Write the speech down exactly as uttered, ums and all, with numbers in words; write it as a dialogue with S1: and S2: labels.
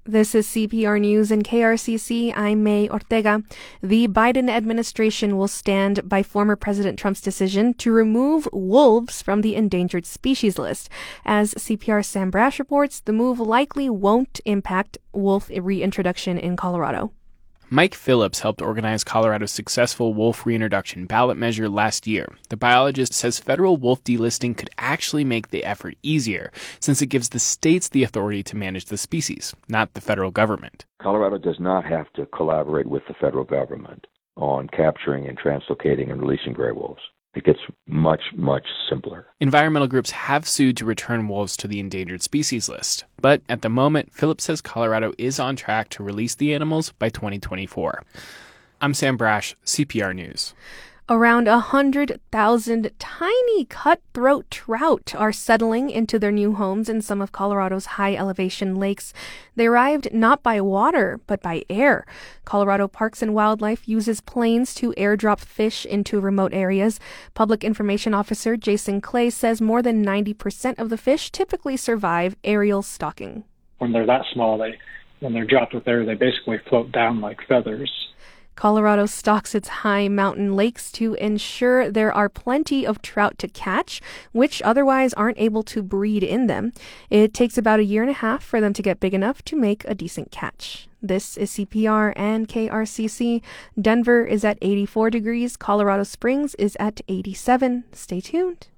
S1: This is C P R News and K R C C. I'm May Ortega. The Biden administration will stand by former President Trump's decision to remove wolves from the endangered species list. As C P R's Sam Brash reports, the move likely won't impact wolf reintroduction in Colorado.
S2: Mike Phillips helped organize Colorado's successful wolf reintroduction ballot measure last year. The biologist says federal wolf delisting could actually make the effort easier, since it gives the states the authority to manage the species, not the federal government.
S3: Colorado does not have to collaborate with the federal government on capturing and translocating and releasing gray wolves. It gets much, much simpler.
S2: Environmental groups have sued to return wolves to the endangered species list. But at the moment, Phillips says Colorado is on track to release the animals by twenty twenty-four. I'm Sam Brash, C P R News.
S1: Around one hundred thousand tiny cutthroat trout are settling into their new homes in some of Colorado's high-elevation lakes. They arrived not by water, but by air. Colorado Parks and Wildlife uses planes to airdrop fish into remote areas. Public Information Officer Jason Clay says more than ninety percent of the fish typically survive aerial stalking.
S4: When they're that small, they when they're dropped with air, they basically float down like feathers.
S1: Colorado stocks its high mountain lakes to ensure there are plenty of trout to catch, which otherwise aren't able to breed in them. It takes about a year and a half for them to get big enough to make a decent catch. This is C P R and K R C C. Denver is at eighty-four degrees. Colorado Springs is at eighty-seven. Stay tuned.